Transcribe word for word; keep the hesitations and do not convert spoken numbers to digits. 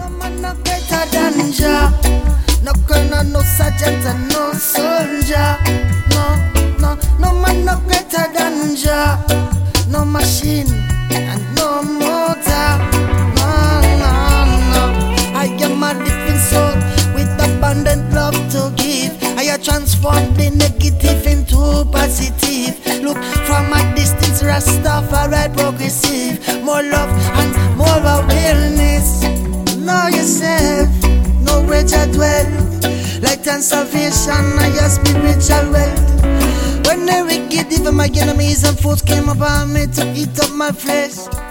No man no greater than Jah. No colonel, no sergeant, and no soldier. No, no, no man no greater than Jah. No machine and no motor. No, no, no. I am a living soul with abundant love to give. I transform the negative into positive. Look from a distance, Rastafari progressive. More love and more awareness. Know yourself, know where you dwell. Light and salvation are your spiritual wealth. When the wicked, even my enemies and foes came upon me to eat up my flesh.